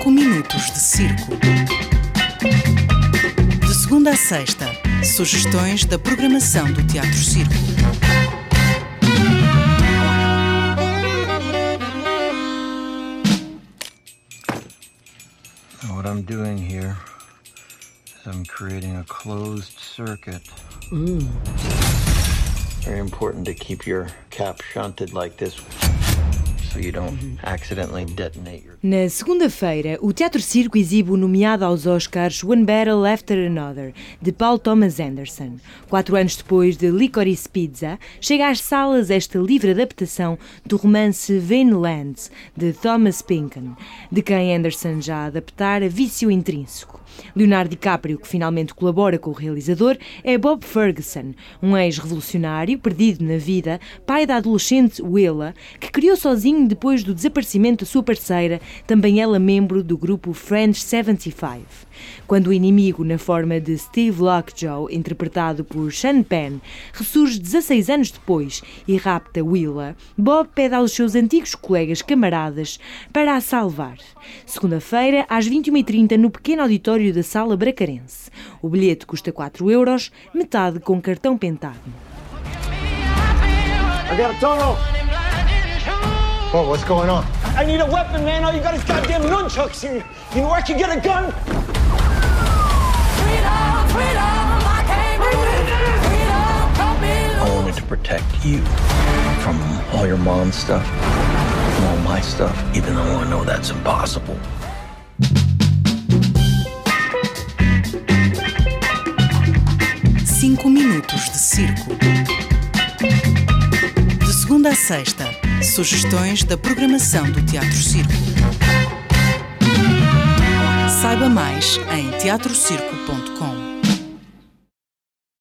5 minutos de circo. De segunda a sexta, sugestões da programação do Teatro Circo. What I'm doing here is I'm creating a closed circuit. Very important to keep your cap shunted like this so you don't accidentally detonate your... Na segunda-feira, o Teatro Circo exibe o nomeado aos Oscars One Battle After Another, de Paul Thomas Anderson. 4 anos depois de Licorice Pizza, chega às salas esta livre adaptação do romance Vineland, de Thomas Pynchon, de quem Anderson já adaptara Vício Intrínseco. Leonardo DiCaprio, que finalmente colabora com o realizador, é Bob Ferguson, um ex-revolucionário perdido na vida, pai da adolescente Willa, que criou sozinho depois do desaparecimento da sua parceira, também ela membro do grupo French 75. Quando o inimigo, na forma de Steve Lockjaw, interpretado por Sean Penn, ressurge 16 anos depois e rapta Willa, Bob pede aos seus antigos colegas camaradas para a salvar. Segunda-feira, às 21h30, no pequeno auditório da Sala Bracarense. O bilhete custa 4€, metade com cartão Pentágono. I got a tunnel! Oh, what's going on? I need a weapon, man. All you got is goddamn nunchucks. You know where I can get a gun? I wanted to protect you from all your mom's stuff, from all my stuff, even though I know that's impossible. Cinco minutos de circo. De segunda a sexta, sugestões da programação do Teatro Circo. Saiba mais em teatrocirco.com.